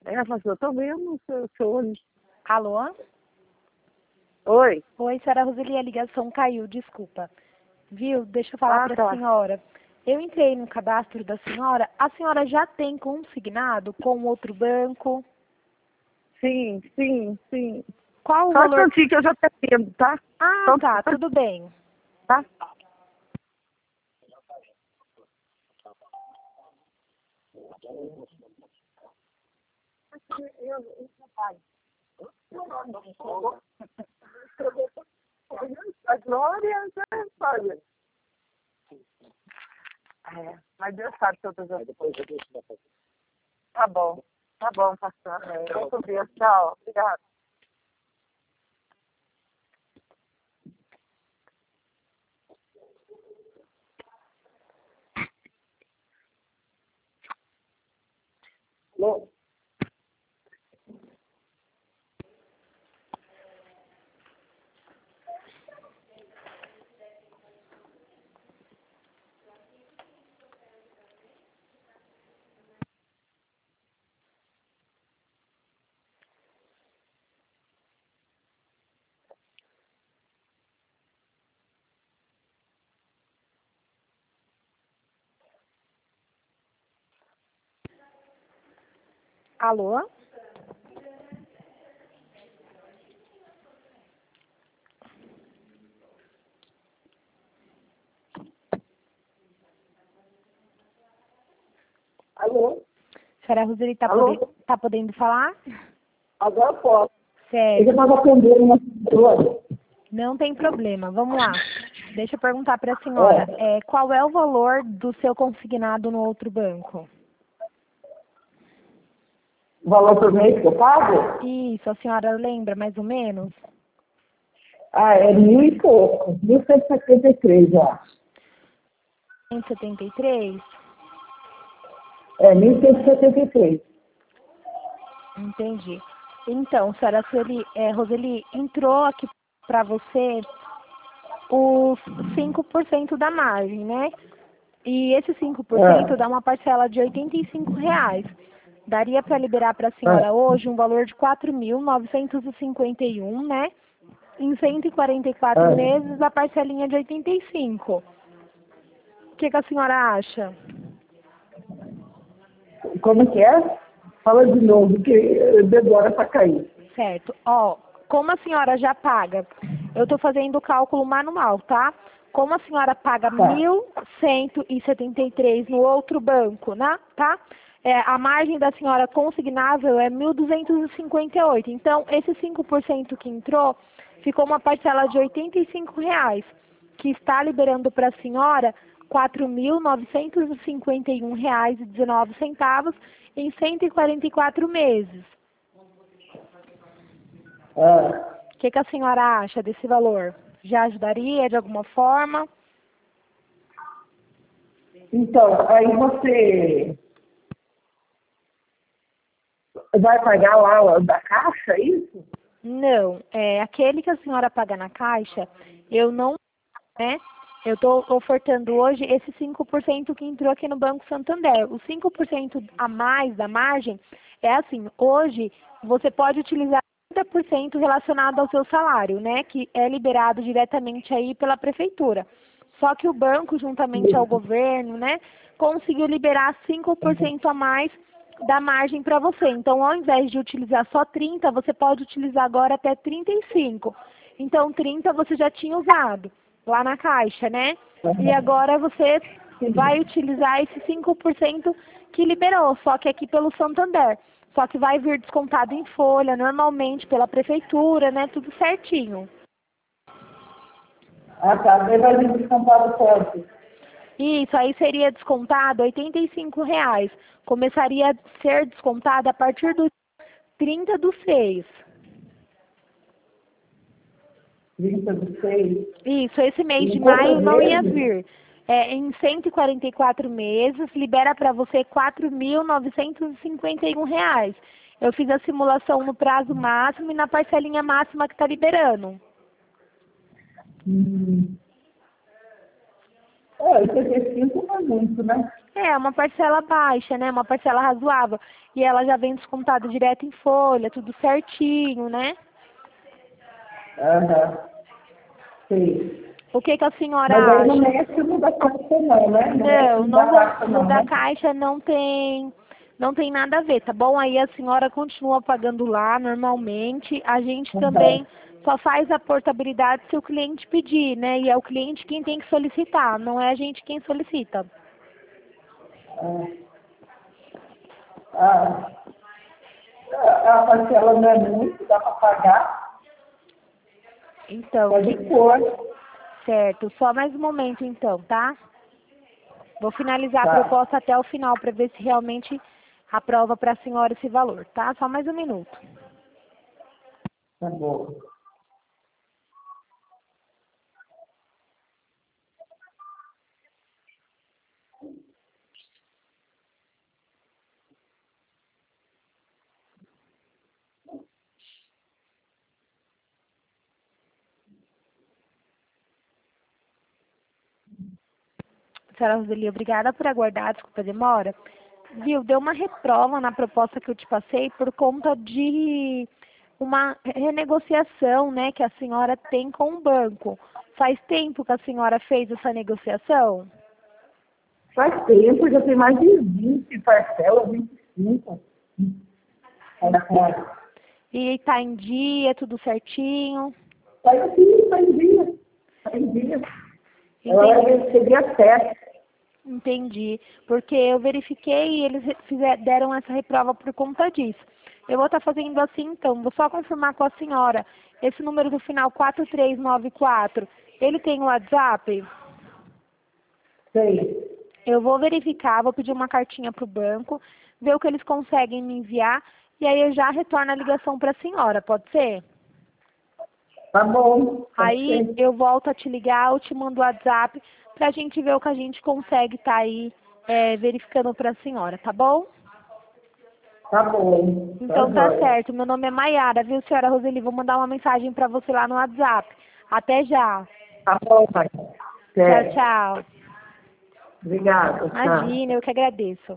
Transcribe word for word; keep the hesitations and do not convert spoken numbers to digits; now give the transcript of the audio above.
Ela falou assim, eu tô vendo o seu, seu olho. Alô? Oi. Oi, senhora Roseli, a ligação caiu, desculpa. Viu? Deixa eu falar Ah, para a tá. senhora. Eu entrei no cadastro da senhora. A senhora já tem consignado com outro banco? Sim, sim, sim. Qual o Só um valor? instantinho que eu já termino, tá? Ah, Só um tá, instantinho, tudo bem. tá? A Glória, né, Fábio? É, mas Deus sabe que eu tô jogando. Tá bom, tá bom, pastor. Muito bem, tchau. Obrigada. Alô? Alô? Alô? Senhora Roseli, tá, Alô? pode... tá podendo falar? Agora eu posso. Eu já Sério, estava atendendo uma pessoa. não tem problema. Vamos lá. Deixa eu perguntar para a senhora. É, qual é o valor do seu consignado no outro banco? O valor por mês que eu pago? Isso, a senhora lembra mais ou menos? Ah, é mil e pouco. Mil cento e setenta e três, eu acho. cento e setenta e três? É, mil cento e setenta e três. Entendi. Então, senhora Roseli, é, Roseli, entrou aqui para você os cinco por cento da margem, né? E esse cinco por cento É, dá uma parcela de oitenta e cinco reais. Daria para liberar para a é, senhora hoje um valor de quatro mil novecentos e cinquenta e um, né? Em cento e quarenta e quatro é. meses, a parcelinha de oitenta e cinco. O que, que a senhora acha? Como que é? Fala de novo, que demora para cair. Certo. Ó, como a senhora já paga, eu estou fazendo o cálculo manual, tá? Como a senhora paga Tá. mil cento e setenta e três no outro banco, né? Tá? É, a margem da senhora consignável é mil duzentos e cinquenta e oito. Então, esse cinco por cento que entrou, ficou uma parcela de oitenta e cinco reais, que está liberando para a senhora quatro mil novecentos e cinquenta e um reais e dezenove centavos em cento e quarenta e quatro meses. É. O que, que a senhora acha desse valor? Já ajudaria de alguma forma? Então, aí você vai pagar lá o da caixa, é isso? Não, é aquele que a senhora paga na caixa, eu não, né? Eu estou ofertando hoje esse cinco por cento que entrou aqui no Banco Santander. O cinco por cento a mais da margem é assim, hoje você pode utilizar trinta por cento relacionado ao seu salário, né? Que é liberado diretamente aí pela prefeitura. Só que o banco, juntamente ao governo, né, conseguiu liberar cinco por cento a mais da margem para você. Então, ao invés de utilizar só trinta, você pode utilizar agora até trinta e cinco. Então, trinta você já tinha usado lá na caixa, né? E agora você vai utilizar esse cinco por cento que liberou, só que aqui pelo Santander. Só que vai vir descontado em folha, normalmente pela prefeitura, né? Tudo certinho. Ah, tá. Daí vai vir descontado quanto? Isso, aí seria descontado oitenta e cinco reais. Começaria a ser descontado a partir do trinta do seis. trinta de seis. Isso, esse mês de Em maio quantos não ia meses? vir. É, em cento e quarenta e quatro meses, libera para você quatro mil novecentos e cinquenta e um reais. Eu fiz a simulação no prazo máximo e na parcelinha máxima que está liberando. Hum. É, oitenta e cinco não é muito, né? É, uma parcela baixa, né? Uma parcela razoável. E ela já vem descontada direto em folha, tudo certinho, né? Aham. Sim. O que que a senhora Mas aí não acha? mexe no da caixa não, né? Não mexe Não, no não da vou, caixa no não, da né? Caixa não tem, não tem nada a ver, tá bom? Aí a senhora continua pagando lá normalmente. A gente Aham. também só faz a portabilidade se o cliente pedir, né? E é o cliente quem tem que solicitar, não é a gente quem solicita. Ah, a, a parcela não é muito, dá para pagar, Então, pode que- pôr. certo. Só mais um momento então, tá? Vou finalizar a Tá, proposta até o final para ver se realmente aprova para a senhora esse valor, tá? Só mais um minuto. tá bom. Senhora Roseli, obrigada por aguardar, desculpa a demora. Viu, deu uma reprova na proposta que eu te passei por conta de uma renegociação, né, que a senhora tem com o banco. Faz tempo que a senhora fez essa negociação? Faz tempo, já tem mais de vinte parcelas, vinte e cinco. Olha, cara. E tá em dia, tudo certinho? Faz assim, faz dia. Faz dia. Ela vai Entendi. vencer dia sete. Entendi, porque eu verifiquei e eles fizer, deram essa reprova por conta disso. Eu vou estar fazendo assim então, vou só confirmar com a senhora. Esse número do final quatro três nove quatro, ele tem o WhatsApp? Sei. Eu vou verificar, vou pedir uma cartinha para o banco, ver o que eles conseguem me enviar e aí eu já retorno a ligação para a senhora, pode ser? Tá bom. Pode Aí ser. eu volto a te ligar, eu te mando o WhatsApp pra gente ver o que a gente consegue estar aí é, verificando pra senhora, tá bom? Tá bom. Tá Então tá jóia. certo. Meu nome é Maiara, viu, senhora Roseli? Vou mandar uma mensagem pra você lá no WhatsApp. Até já. Tá bom, pai. Tchau, Até. tchau. Obrigada. Tchau. Imagina, eu que agradeço.